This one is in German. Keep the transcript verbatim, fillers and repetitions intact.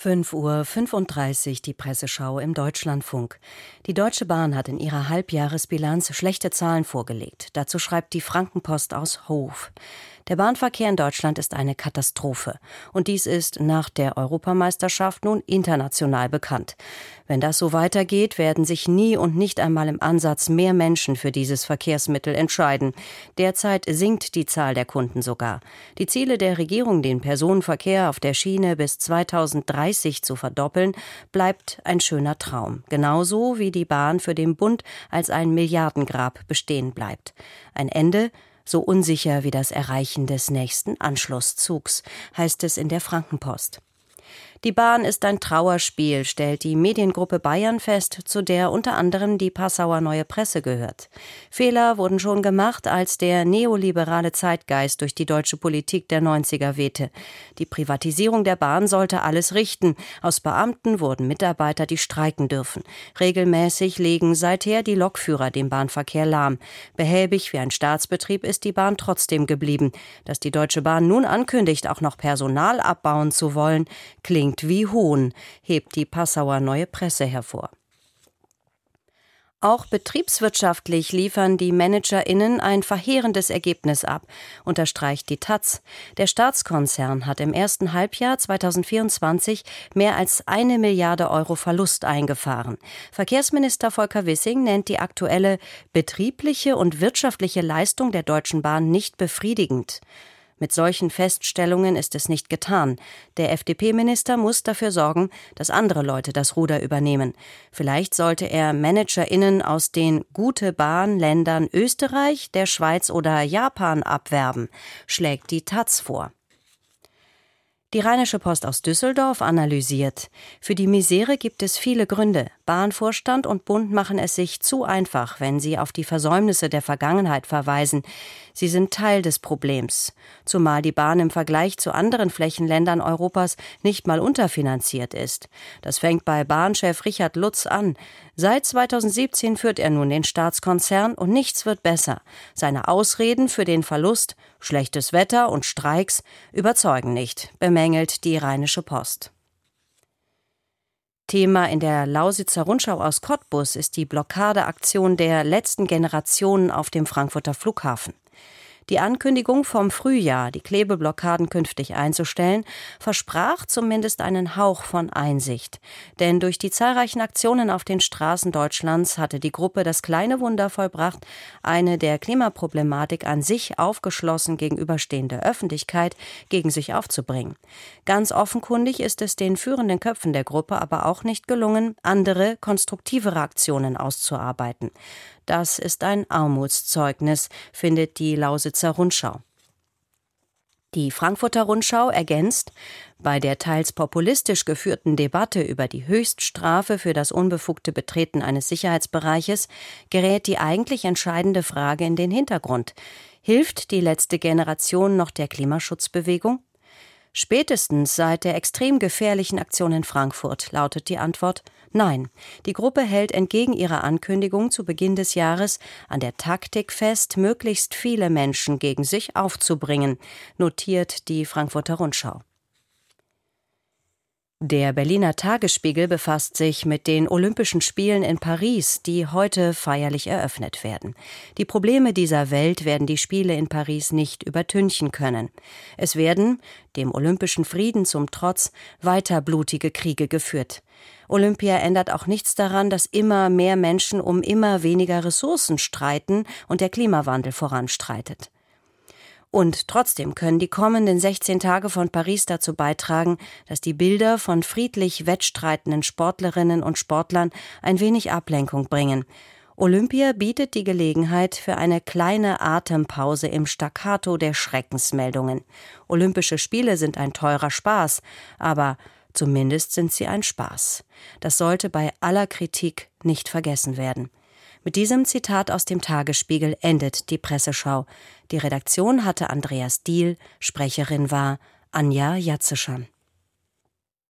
fünf Uhr fünfunddreißig, die Presseschau im Deutschlandfunk. Die Deutsche Bahn hat in ihrer Halbjahresbilanz schlechte Zahlen vorgelegt. Dazu schreibt die Frankenpost aus Hof. Der Bahnverkehr in Deutschland ist eine Katastrophe. Und dies ist nach der Europameisterschaft nun international bekannt. Wenn das so weitergeht, werden sich nie und nicht einmal im Ansatz mehr Menschen für dieses Verkehrsmittel entscheiden. Derzeit sinkt die Zahl der Kunden sogar. Die Ziele der Regierung, den Personenverkehr auf der Schiene bis zweitausenddreißig zu verdoppeln, bleibt ein schöner Traum. Genauso wie die Bahn für den Bund als ein Milliardengrab bestehen bleibt. Ein Ende so unsicher wie das Erreichen des nächsten Anschlusszugs, heißt es in der Frankenpost. Die Bahn ist ein Trauerspiel, stellt die Mediengruppe Bayern fest, zu der unter anderem die Passauer Neue Presse gehört. Fehler wurden schon gemacht, als der neoliberale Zeitgeist durch die deutsche Politik der neunziger wehte. Die Privatisierung der Bahn sollte alles richten. Aus Beamten wurden Mitarbeiter, die streiken dürfen. Regelmäßig legen seither die Lokführer den Bahnverkehr lahm. Behäbig wie ein Staatsbetrieb ist die Bahn trotzdem geblieben. Dass die Deutsche Bahn nun ankündigt, auch noch Personal abbauen zu wollen, klingt wie Hohn, hebt die Passauer Neue Presse hervor. Auch betriebswirtschaftlich liefern die ManagerInnen ein verheerendes Ergebnis ab, unterstreicht die taz. Der Staatskonzern hat im ersten Halbjahr zweitausendvierundzwanzig mehr als eine Milliarde Euro Verlust eingefahren. Verkehrsminister Volker Wissing nennt die aktuelle betriebliche und wirtschaftliche Leistung der Deutschen Bahn nicht befriedigend. Mit solchen Feststellungen ist es nicht getan. Der F D P-Minister muss dafür sorgen, dass andere Leute das Ruder übernehmen. Vielleicht sollte er ManagerInnen aus den Gute-Bahn-Ländern Österreich, der Schweiz oder Japan abwerben, schlägt die taz vor. Die Rheinische Post aus Düsseldorf analysiert: Für die Misere gibt es viele Gründe. Bahnvorstand und Bund machen es sich zu einfach, wenn sie auf die Versäumnisse der Vergangenheit verweisen. Sie sind Teil des Problems. Zumal die Bahn im Vergleich zu anderen Flächenländern Europas nicht mal unterfinanziert ist. Das fängt bei Bahnchef Richard Lutz an. Seit zweitausendsiebzehn führt er nun den Staatskonzern und nichts wird besser. Seine Ausreden für den Verlust, schlechtes Wetter und Streiks überzeugen nicht, bemängelt die Rheinische Post. Thema in der Lausitzer Rundschau aus Cottbus ist die Blockadeaktion der letzten Generation auf dem Frankfurter Flughafen. Die Ankündigung vom Frühjahr, die Klebeblockaden künftig einzustellen, versprach zumindest einen Hauch von Einsicht. Denn durch die zahlreichen Aktionen auf den Straßen Deutschlands hatte die Gruppe das kleine Wunder vollbracht, eine der Klimaproblematik an sich aufgeschlossen gegenüberstehende Öffentlichkeit gegen sich aufzubringen. Ganz offenkundig ist es den führenden Köpfen der Gruppe aber auch nicht gelungen, andere, konstruktivere Aktionen auszuarbeiten. Das ist ein Armutszeugnis, findet die Lausitzer Rundschau. Die Frankfurter Rundschau ergänzt: Bei der teils populistisch geführten Debatte über die Höchststrafe für das unbefugte Betreten eines Sicherheitsbereiches gerät die eigentlich entscheidende Frage in den Hintergrund. Hilft die letzte Generation noch der Klimaschutzbewegung? Spätestens seit der extrem gefährlichen Aktion in Frankfurt lautet die Antwort nein. Die Gruppe hält entgegen ihrer Ankündigung zu Beginn des Jahres an der Taktik fest, möglichst viele Menschen gegen sich aufzubringen, notiert die Frankfurter Rundschau. Der Berliner Tagesspiegel befasst sich mit den Olympischen Spielen in Paris, die heute feierlich eröffnet werden. Die Probleme dieser Welt werden die Spiele in Paris nicht übertünchen können. Es werden, dem olympischen Frieden zum Trotz, weiter blutige Kriege geführt. Olympia ändert auch nichts daran, dass immer mehr Menschen um immer weniger Ressourcen streiten und der Klimawandel voranstreitet. Und trotzdem können die kommenden sechzehn Tage von Paris dazu beitragen, dass die Bilder von friedlich wettstreitenden Sportlerinnen und Sportlern ein wenig Ablenkung bringen. Olympia bietet die Gelegenheit für eine kleine Atempause im Staccato der Schreckensmeldungen. Olympische Spiele sind ein teurer Spaß, aber zumindest sind sie ein Spaß. Das sollte bei aller Kritik nicht vergessen werden. Mit diesem Zitat aus dem Tagesspiegel endet die Presseschau. Die Redaktion hatte Andreas Diehl, Sprecherin war Anja Jatzeschan.